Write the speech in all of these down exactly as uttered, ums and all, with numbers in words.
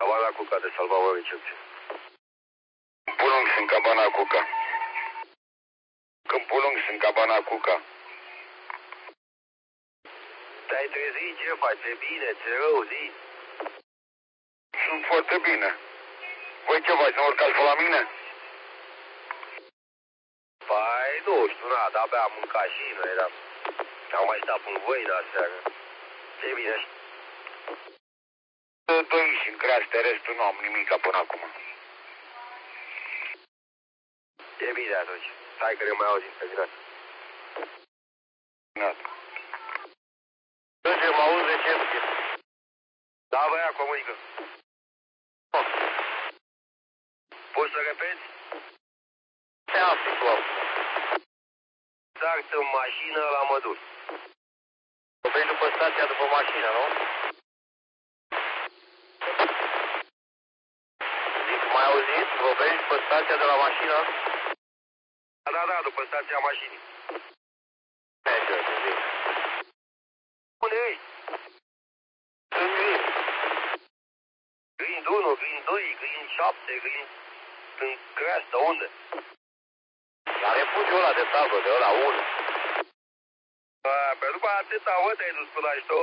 Cabana Cuca de Salvador recepție. Pulung sunt Cabana Cuca. Când Pulung sunt Cabana Cuca. Te-ai trezit? Ce faci? Ți-e bine? Ți-e rău? Zi? Sunt foarte bine. Voi ce faci? Nu urcați pe la mine? Păi, nu știu, na, de-abia am mâncat și noi, dar am mai stat în voi de aseară. Ce bine. Doi și în creaște, restul nu am nimic până acum. E bine atunci. Stai că ne mai auzim pe dimineață. Dimineață. Ce mă auzi recepție? Da, băia, comunică. Poți să repeți? Ce afli tu acum? Exact în mașină la Mădur. Vei după stația după mașină, nu? Zic, mai auzit? Vă vei după stația de la mașină? Da, da, da, după stația mașinii. Merge, zic. Unde ești? Sunt Grind. Grind unu, Grind doi, Grind șapte, Grind... În creastă, unde? La refugiul ăla de tabă, de ăla unu. A, pe după atâta vă te-ai dus până aici, tu?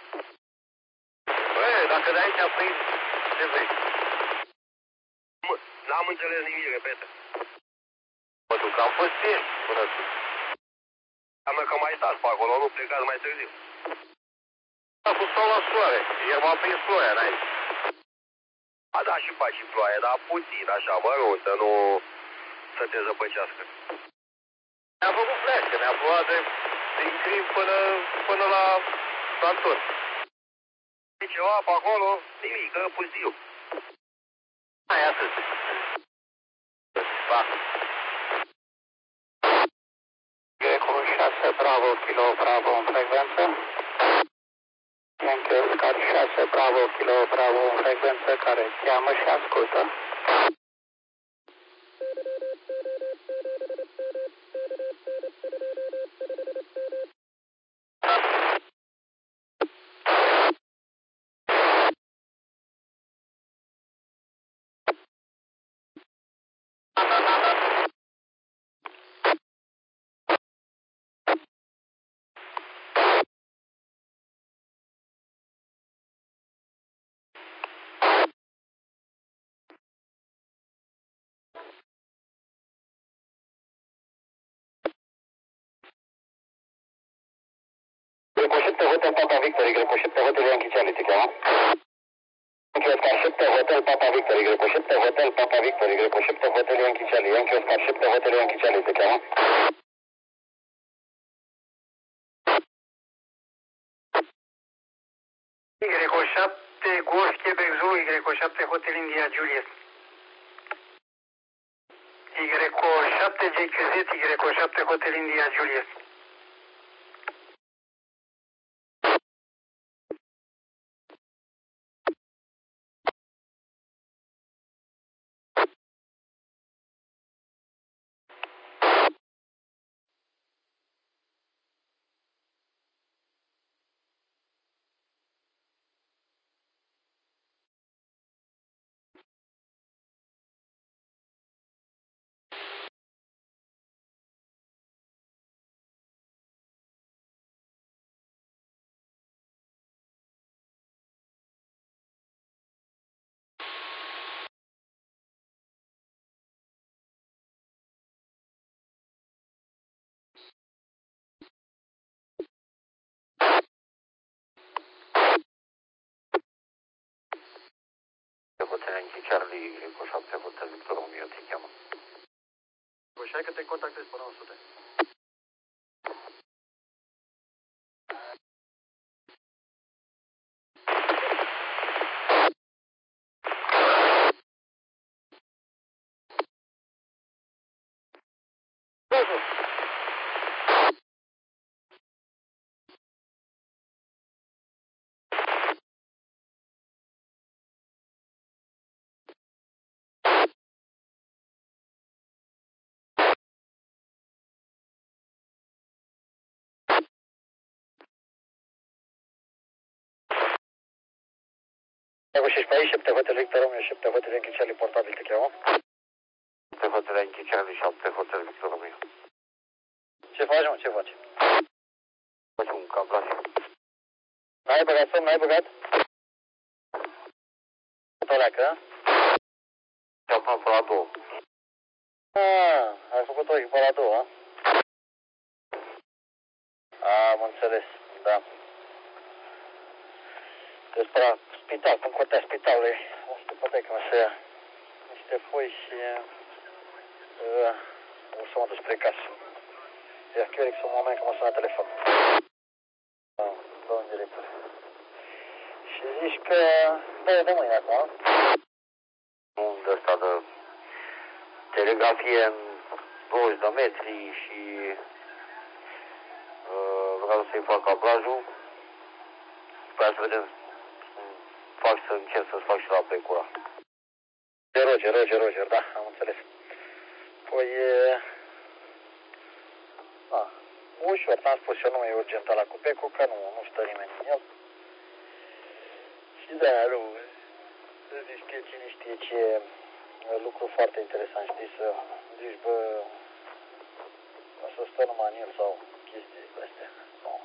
Băi, dacă de aici prind, ce vrei? N-am înțeles nimic, repete. Mă duc, am fost bine până sus. Înseamnă că mai stați pe acolo, nu plecați mai târziu. A fost sol la soare, iar m-a prins ploaia înainte. A, da, și faci și ploaie, dar puțin, așa, mă rog, să nu... să te zăpăcească. Mi-a făcut flash, că mi-a plouat de... din Crim până... până la... Santor. E ceva pe acolo? Nimic, că pustiu. Hai, atât. Pa. Greco șase, Bravo, Kilo, Bravo, în frecvență. Yankee Oscar șase, Bravo, Kilo, Bravo, în frecvență, care cheamă și ascultă. Greco șapte, Hotel Papa Victory, Greco șapte, Hotel Yankee Charlie, te cheamă? Yankee Oscar șapte, Hotel Papa Victory, Greco șapte, Hotel Papa Victory, Greco șapte, Hotel Yankee Charlie, Yankee Oscar șapte, Hotel Yankee Charlie, te cheamă? Greco șapte, Golf Quebec Zulu, Greco șapte, Hotel India Juliet. Greco șapte, J Q Z, Greco șapte, Hotel India Juliet. Hotel Yankee Charlie, Greco șapte, Hotel Victor Romeo, te cheamă. Așa că te contactezi până la o sută. șaisprezece aici, șapte Hotel Victor Romeo, șapte Hotel Yankee Charlie, portabil, te cheamă. șapte Hotel Yankee Charlie, șapte Hotel Victor Romeo. Ce faci, mă, ce faci? Faci un cablaj. N-ai băgat somn, n-ai băgat? Toleacă, Și-a până pe la două. Ah, ai făcut-o și pe la două, a? Am înțeles, da. Despre la spital, cum curtea spitalului, asta poate că mă să ia niște foi și uh, o să mă duc spre casă. Ia, Chiorix, un moment că mă sună telefon. Da, domnul director. Și zici că da, e de mâine acum, Un de ăsta de telegrafie în douăzeci de metri și uh, vreau să-i fac cablajul. Vreau să vedem, fac să încerc să-ți fac și la becura. Roger, Roger, Roger, da, am înțeles. Păi, e... A, ușor, ți-am spus eu, nu e urgent la cu becul, că nu, nu stă nimeni în el. Și da, nu, nu știe cine știe ce e lucru foarte interesant, știi, să zici, bă, o să stă numai în el sau chestii de astea. No.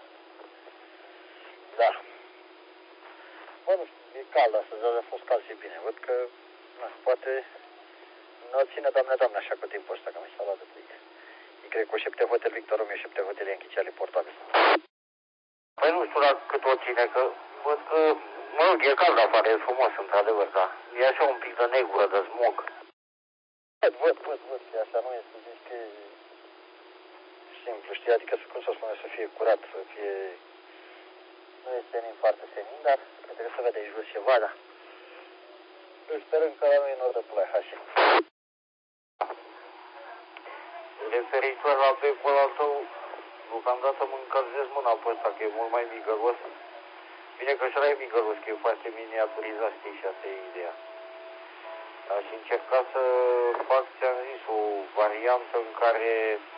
Da. Bă, nu știu, e cald astăzi, a fost cald și bine. Văd că, na, poate nu ține, doamne, doamne, așa cu timpul ăsta, că mi s-a luat de frică. E, cred că o șapte Hotel Victor Romeo, șapte Hotel Yankee Charlie, portabil. Păi nu știu la cât o ține, că văd că, mă rog, e cald afară, e frumos, într-adevăr, da. E așa un pic de negură, de smog. Văd, văd, văd, văd, că așa nu e să zici că e simplu, știi, adică, cum să spune, să fie curat, să fie... Nu e senin foarte senin, dar cred că se vede aici jos ceva, da. Sperăm că nu e nor de pulai, așa. Referitor la becul ăla tău, deocamdată mă încălzesc mâna pe ăsta, că e mult mai migăros. Bine că și ăla e migăros, că e foarte miniaturizat, știi, și asta e ideea. Aș încerca să fac, ți-am zis, o variantă în care,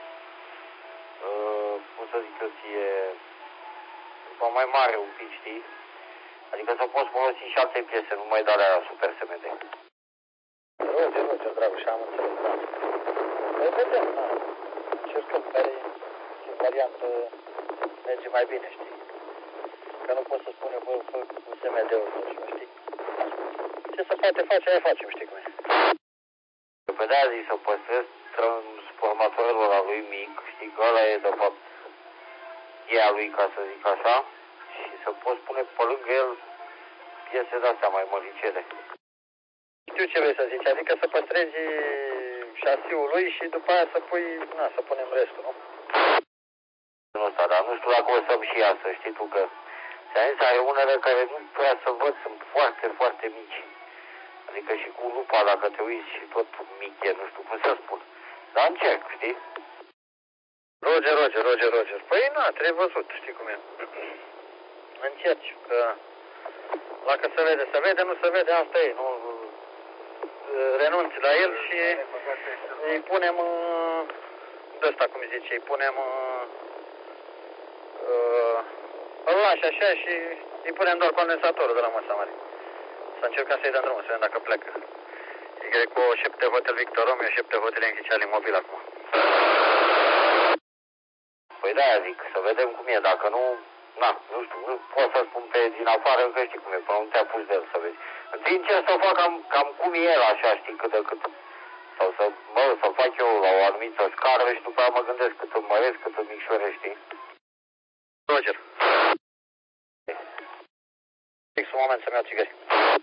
uh, cum să zic eu ție, mai mare un pic, știi? Adică să poți folosi șapte piese, nu mai darea la Super S M D. Roger, Roger, Dragoș, am înțeles, da. Păi vedem, da. Încercăm care ce variantă merge mai bine, știi? Că nu pot să spune, bă, fă cu S M D-ul sau ceva, știi? Ce se poate face, aia facem, știi cum e. Pe de-aia zic să păstrez transformatorul ăla lui mic, știi că ăla e de fapt cheia lui, ca să zic așa, și să poți pune pe lângă el piese de-astea mai măricele. Știu ce vrei să zici, adică să păstrezi șasiul lui și după aia să pui, na, să punem restul, nu? Nu ăsta, dar nu știu dacă o să-mi și iasă, știi tu că ți-am zis, are unele care nu prea să văd, sunt foarte, foarte mici. Adică și cu lupa, dacă te uiți, și tot mic e, nu știu cum să spun. Dar încerc, știi? Roger, Roger, Roger, Roger. Păi na, trebuie văzut, știi cum e. Încerci, că dacă se vede, se vede, nu se vede, asta e, nu renunți la el și îi punem de ăsta, cum zice, îi punem îl lași așa și îi punem doar condensatorul de la masa mare. Să încercăm să-i dăm drumul, să vedem dacă plecă. E cu șapte Hotel Victor Romeo, șapte Hotel Yankee Charlie mobil acum. Păi de-aia zic, să vedem cum e, dacă nu, na, nu știu, nu pot să spun pe din afară, că știi cum e, până nu te-a pus de el să vezi. Întâi încerc să fac cam, cam cum e el, așa, știi, cât de cât. Sau să, mă, să fac eu la o anumită scară și după aia mă gândesc cât îmi măresc, cât îmi micșoresc, știi? Roger. Fix un moment să-mi iau țigări.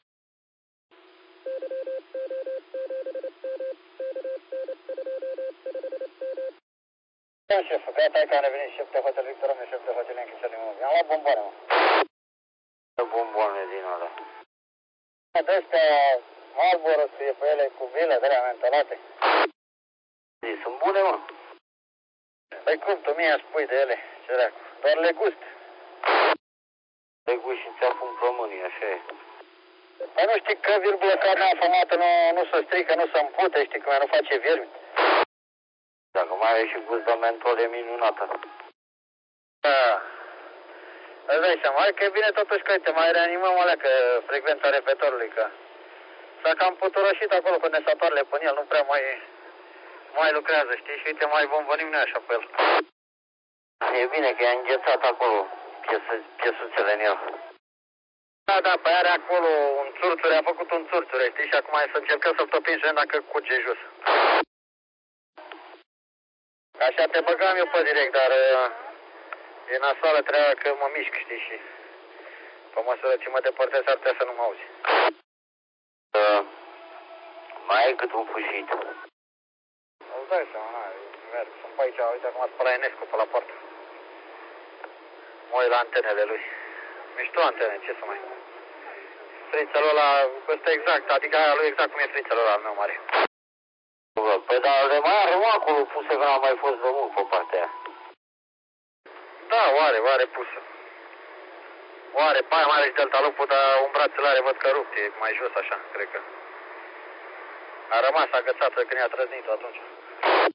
Da, șef, gata, e că am revenit șef de Hotel Victor Romeo, șef de Hotel Yankee Charlie mobil. Am luat bomboane, mă. De bomboane din ăla. De-astea Marlboro scrie pe ele cu vile de alea mentolate. Zii, sunt bune, mă. Păi cum, tu mie spui de ele, ce dracu, doar le gust. Le gust și ți-a pun plămânii, așa e. Păi nu știi că virgulă carnea afamată nu, nu se strică, nu se împute, știi cum e, nu face viermi. Dacă mai are și gust de mentol, e minunată. Da. Îți dai seama, hai că e bine totuși că te mai reanimăm alea, că frecvența repettorului, că s-a cam puturășit acolo condensatoarele pe el, nu prea mai, mai lucrează, știi, și uite, mai bombănim noi așa pe el. E bine că i-a înghețat acolo piesă, piesuțele în el. Da, da, pe are acolo un țurțure, a făcut un țurțure, știi, și acum hai să încercăm să-l topim și dacă curge jos. Așa te băgam eu pe direct, dar e nasoală treaba că mă mișc, știi, și pe măsură ce mă depărtez ar putea să nu mă auzi. Uh, mai ai cât un fușit? Îți dai seama, na, merg, sunt pe aici, uite acum spăla Enescu pe la poartă. Mă uit la antenele lui. Mișto antene, ce să mai... Frițelul ăla, ăsta exact, adică aia lui exact cum e frițelul ăla al meu mare. Păi dar de mai are acolo pusă că n-a mai fost de mult pe partea aia. Da, oare, oare pusă. Oare, pe aia mai are și delta lupul, dar un brațelare văd că rupt, e mai jos așa, cred că. A rămas agățată când i-a trăznit-o atunci.